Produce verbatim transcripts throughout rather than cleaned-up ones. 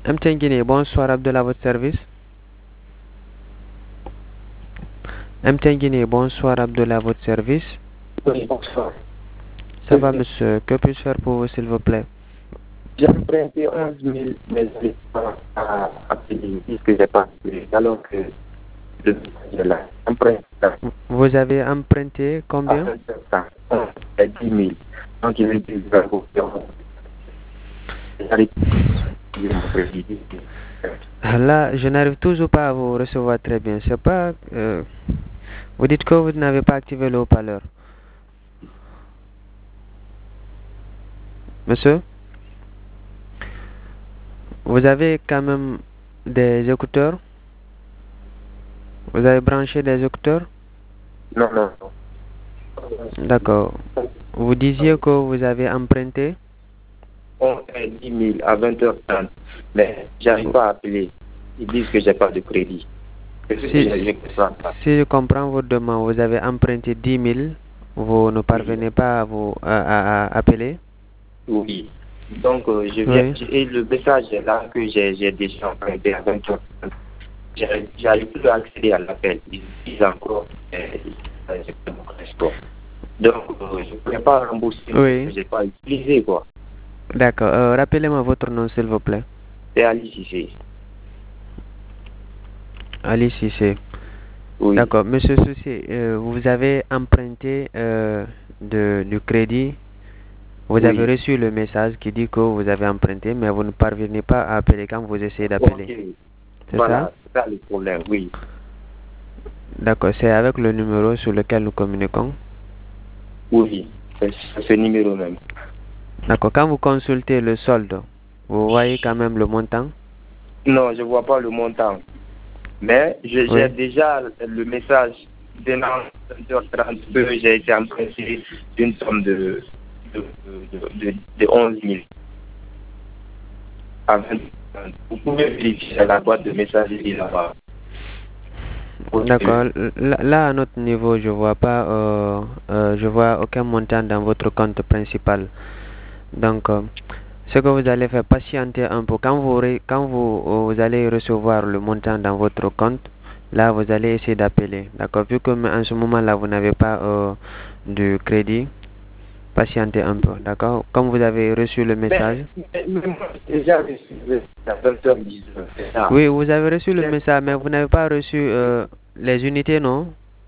M T N Guinée, bonsoir Abdel à votre service. M T N Guinée, bonsoir Abdel à votre service. Oui, bonsoir. Ça va monsieur, que puis-je faire pour vous s'il vous plaît? J'ai emprunté onze mille, mais je n'ai pas à appeler, puisque j'ai pas appelé, alors que le message est là. Emprunté Vous avez emprunté combien? à dix mille. Donc il me dit, je vais vous faire. J'arrive Là, je n'arrive toujours pas à vous recevoir très bien. C'est pas. euh, vous dites que vous n'avez pas activé le haut-parleur. Monsieur, vous avez quand même des écouteurs? Vous avez branché des écouteurs? Non, non, non. D'accord. Vous disiez que vous avez emprunté? On fait dix mille à vingt heures trente, mais j'arrive pas à appeler. Ils disent que j'ai pas de crédit. Que ce que Si, j'ai- je comprends pas. si je comprends votre demande, vous avez emprunté dix mille, vous ne parvenez pas à vous à, à- à appeler? Oui. Donc, euh, je viens, Oui. et le message est là que j'ai j'ai déjà emprunté à vingt heures trente. J'arrive j'arrive plus à accéder à l'appel. Ils disent encore que euh, j'ai pas mon transport. Donc, euh, je ne pourrais pas rembourser ce Oui. que je n'ai pas utilisé, quoi. D'accord. Euh, rappelez-moi votre nom, s'il vous plaît. C'est Ali Cissé. Ali Cissé. Oui. D'accord. Monsieur Cissé, euh, vous avez emprunté euh, de, du crédit. Vous Oui. avez reçu le message qui dit que vous avez emprunté, mais vous ne parvenez pas à appeler quand vous essayez d'appeler. Ok. C'est Voilà, ça? c'est ça le problème, oui. D'accord. C'est avec le numéro sur lequel nous communiquons. Oui, c'est ce numéro même. D'accord. Quand vous consultez le solde, vous voyez quand même le montant? Non, je ne vois pas le montant. Mais je- j'ai Oui. déjà le message donnant vingt heures trente que j'ai été emprunté d'une somme de, de, de, de, de onze mille. À vingt heures trente. Vous pouvez vérifier la boîte de messagerie là-bas. D'accord. Là, là, à notre niveau, je vois pas, euh, euh, je vois aucun montant dans votre compte principal. Donc, euh, ce que vous allez faire, patienter un peu. Quand vous, ré- quand vous, euh, vous allez recevoir le montant dans votre compte, là, vous allez essayer d'appeler. D'accord. Vu que en ce moment-là, vous n'avez pas euh, de crédit, patientez un peu. D'accord. Comme vous avez reçu le message. Mais, mais moi, j'ai déjà reçu à vingt heures dix-neuf, c'est ça. Oui, vous avez reçu le message, mais vous n'avez pas reçu euh, les unités, non?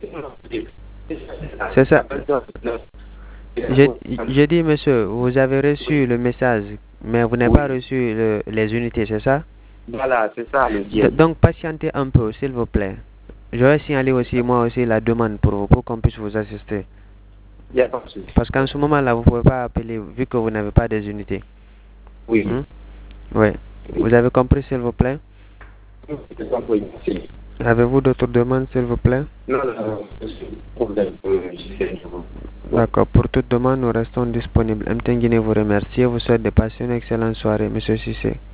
C'est ça. À vingt heures dix-neuf. Je, je dis, monsieur, vous avez reçu le message, mais vous n'avez Oui. pas reçu le- les unités, c'est ça? Voilà, c'est ça le D- deal. donc, patientez un peu, s'il vous plaît. Je vais signaler aussi, moi aussi, la demande pour vous, pour qu'on puisse vous assister. Il n'y a pas de souci. Parce qu'en ce moment-là, vous ne pouvez pas appeler, vu que vous n'avez pas des unités. Oui. Hmm? Oui. Vous avez compris, s'il vous plaît? C'est pas pour merci. Avez-vous d'autres demandes, s'il vous plaît? Non, non, non, c'est un problème. Euh, je sais, je vous- D'accord. Pour toute demande, nous restons disponibles. M T N Guinée vous remercie et vous souhaite de passer une excellente soirée, monsieur Cissé.